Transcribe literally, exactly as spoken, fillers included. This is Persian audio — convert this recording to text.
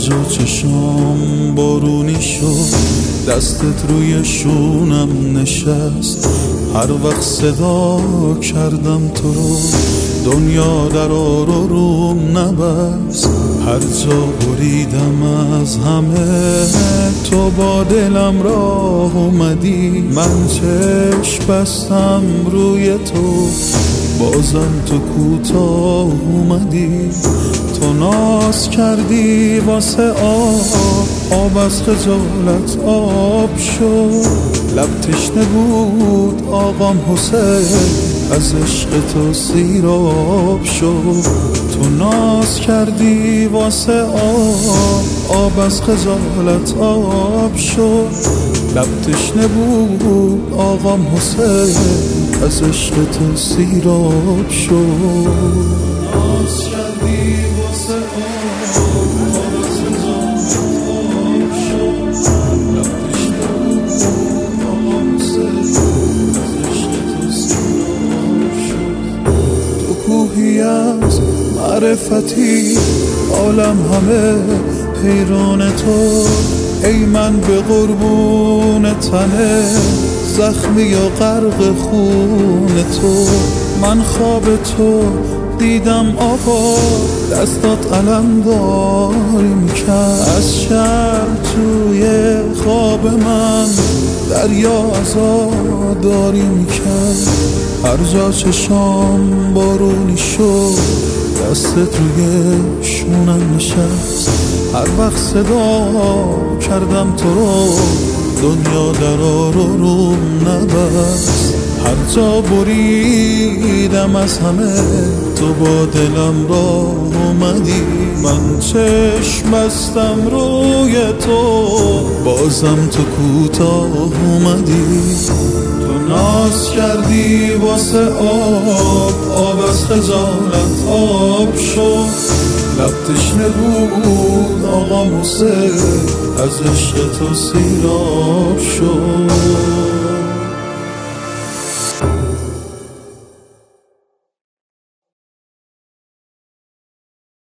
جا چشام بارونی شد، دستت روی شونم نشست. هر وقت صدا کردم تو رو، دنیا در آرو روم نبست. هر جا بریدم از همه، تو با دلم راه اومدی. من چشم بستم روی تو، بازم تو کوتاه اومدی. تو ناز کردی واسه آب، آب از خجالت آب شد. لب تشنه بود آقام حسین، از عشق تو سیراب شد. تو ناز کردی واسه آب، آب از خجالت آب شد. لب تشنه بود آقام حسین، از عشق تو سیراب شد. ناز کردی واسه آب، آب از خجالت آب شد. لب تشنه بود آقام حسین، از عشق تو سیراب شد. تو کوهی از معرفتی، عالم همه حیران تو. ای من به قربون تنه، زخمی یا غرق خون تو. من خواب تو دیدم آقا، دستات علمداری میکرد. از شرم توی خواب من دریا عزاداری میکرد. هر جا چشام بارونی شد، دستت روی شونم نشست. هر وقت صدا کردم تو رو، دنیا در آرو روم نبست. هر جا بریدم از همه، تو با دلم راه اومدی. من چشم بستم روی تو، بازم تو کوتاه اومدی. تو ناز کردی واسه آب، آب از خجالت آب شد. لب تشنه بود آقا حسین، از عشق تو سیراب شد.